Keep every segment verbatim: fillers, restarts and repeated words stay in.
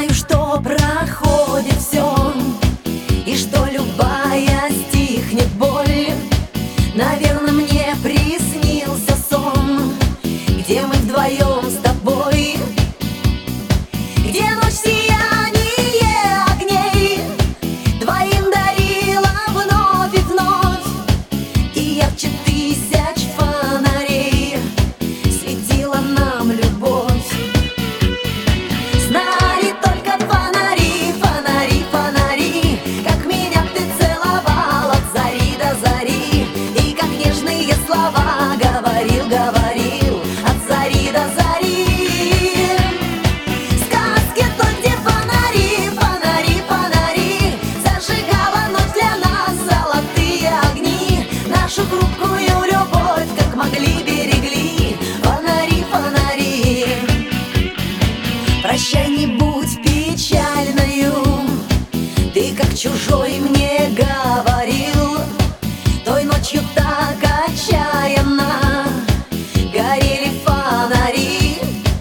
знаю, что проходит все, и что любая стихнет боль. Наверное, мне приснился сон, где мы вдвоем с тобой, где ночь сияние огней двоим дарила вновь и вновь, и ярче тысяч фонарей светила нам любовь. Знали только фонари, фонари, фонари, как меня ты целовал от зари до зари, и как нежные слова говорил, говорил от зари до зари. Сказки той, где фонари, фонари, фонари, зажигала ночь для нас золотые огни, нашу хрупкую любовь как могли берегли. Фонари, фонари, прощай, не будь печальною, ты как чужой мне говорил. Той ночью так отчаянно горели фонари.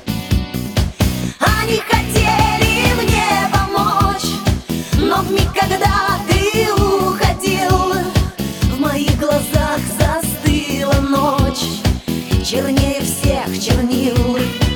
Они хотели мне помочь, но в миг, когда ты уходил, в моих глазах застыла ночь, чернее всех чернил.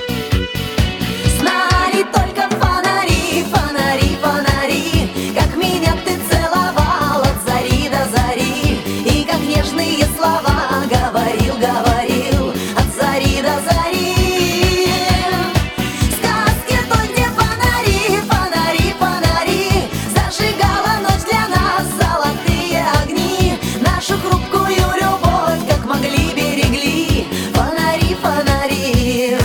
Знали только фонари, фонари, фонари, как меня ты целовал от зари до зари, и как нежные слова говорил, говорил от зари до зари. Сказки той, где фонари, фонари, фонари, зажигала ночь для нас золотые огни, нашу хрупкую любовь как могли берегли. Фонари, фонари.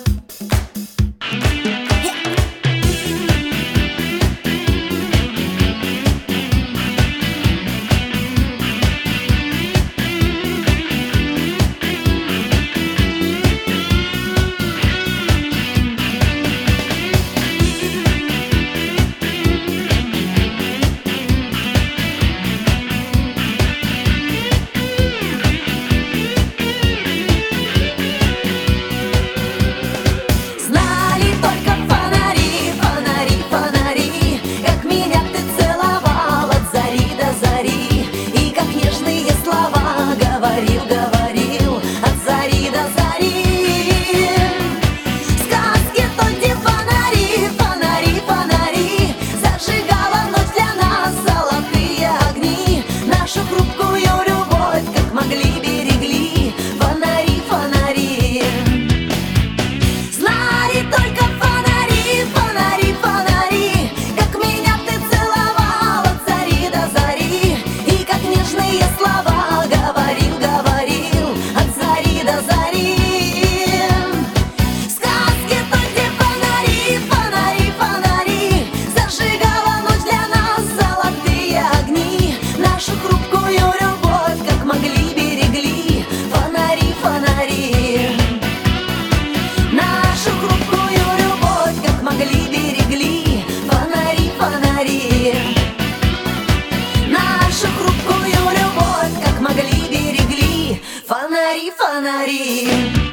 Знали только фонари, фонари, фонари, как меня ты целовал от зари до зари, и как нежные слова говорил, говорил от зари до зари. Сказки той, где фонари, фонари, фонари, зажигала ночь для нас золотые огни, нашу хрупкую любовь как могли берегли. Фонари, фонари. Знали только фонари, фонари, фонари, как меня ты целовал от зари до зари, и как нежные слова говорил, говорил от зари до зари. Сказки той, где фонари, фонари, фонари, зажигала ночь для нас золотые огни, нашу хрупкую любовь как могли берегли. Фонари, фонари, нашу хрупкую любовь как могли берегли. Фонари, фонари, нашу хрупкую любовь как могли берегли. Фонари, фонари.